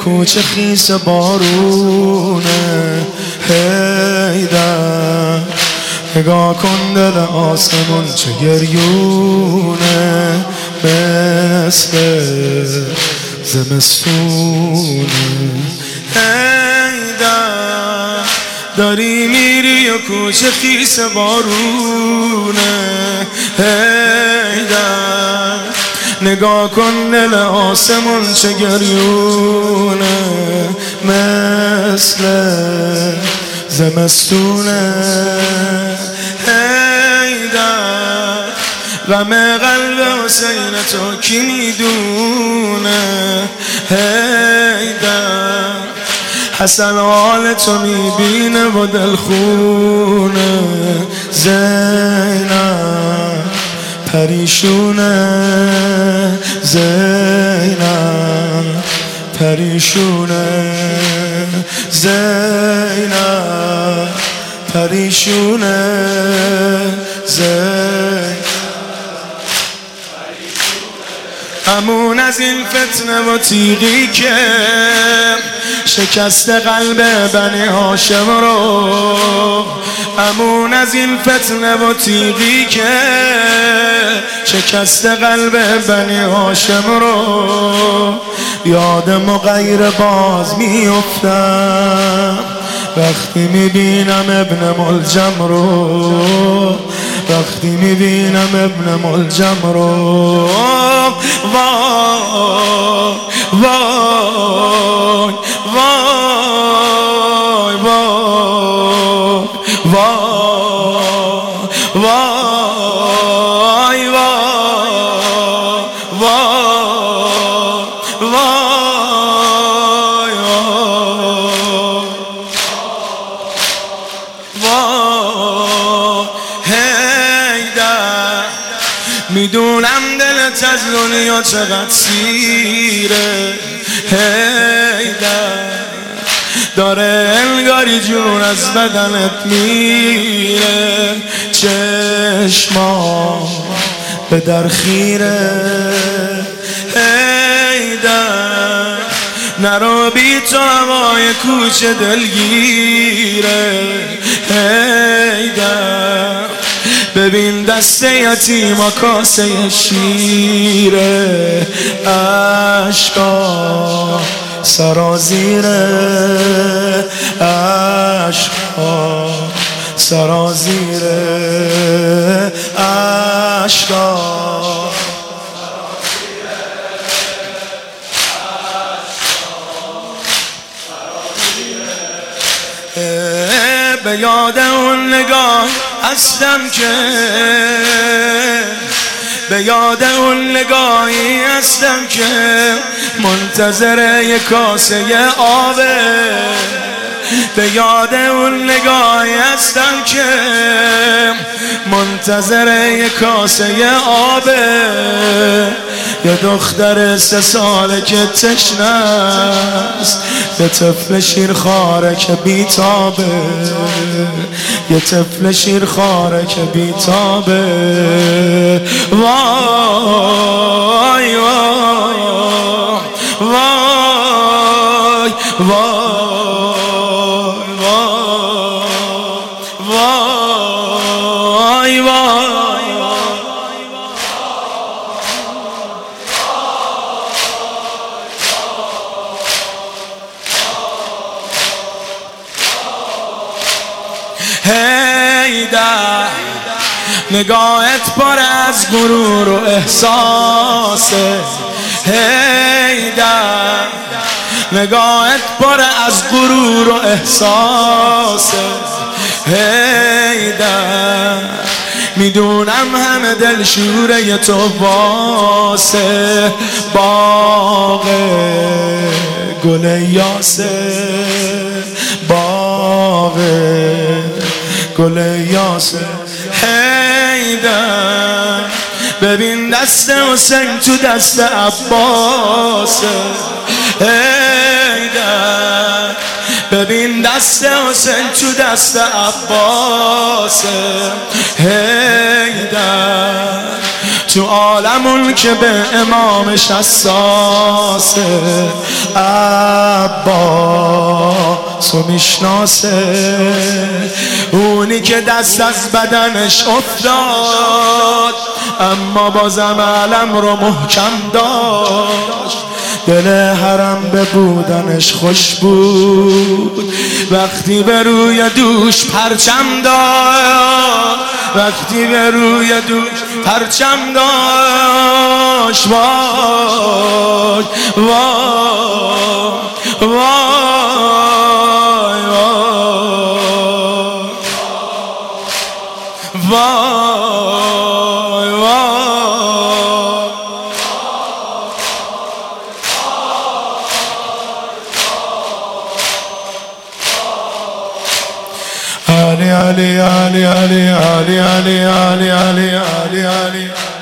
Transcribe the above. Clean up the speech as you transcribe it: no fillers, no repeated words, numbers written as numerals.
کوچه خیس بارونه. هیدر نگاه کن دل آسمون چه گریونه، مثل زمستونه. هیدر داری میری و کوچه خیس بارونه. هیدر نگاه کن دل آسمون چه گریونه، مثل زمستونه. هیدر غم قلب حسین تو کی میدونه. هیدر حسن حال تو میبینه و دلخونه. زینب پریشونه، زینب پریشونه، زینب پریشونه، زینب. امون از این فتنه و تیغی که شکست قلب بنی هاشم رو، امون از این فتنه و تیغی که شکست قلب بنی هاشم رو، یاد مغیر باز میافتم وقتی میبینم ابن ملجم رو، وقتی میبینم ابن ملجم رو. وای وای وای وای وای وای وای وای. هیدر میدونم دلت از دنیا چقدر سیره. هیدر داره انگاری جون از بدنت میره، چشما به در خیره. هیدر نرو بی تو هوای کوچه دلگیره. هیدر ببین دست یتیما کاسه شیره، عشقا سرازیره، عشقا سرازیره، عشقا. به یاد اون نگاه هستم که، به یاد اون نگاهی هستم که منتظر یک کاسه آبه. به یاد اون نگاهی هستم که منتظر یک کاسه آبه. یه دختر 3 ساله که تشنه است، یه طفل شیرخواره که بیتابه، یه طفل شیرخواره که بیتابه. وای وای وای وای وای وای. هیدر نگاهت پر از غرور و احساسه. هیدر نگاهت پر از غرور و احساسه. هیدر میدونم همه دلشوره تو واسه باغ گل یاسه، باغ گل یاسه. هیدر ببین دست حسین تو دست عباسه. هیدر ببین دست حسین تو دست عباسه. هیدر تو عالمون که به امامش حساسه، عباسو میشناسه، اونی که دست از بدنش افتاد اما بازم علم رو محکم داشت. دل حرم به بودنش خوش بود وقتی به روی دوش پرچم داشت، وقتی به روی دوش پرچم داشت. وای وای وای وای وای. Ali Ali Ali Ali Ali Ali Ali Ali Ali Ali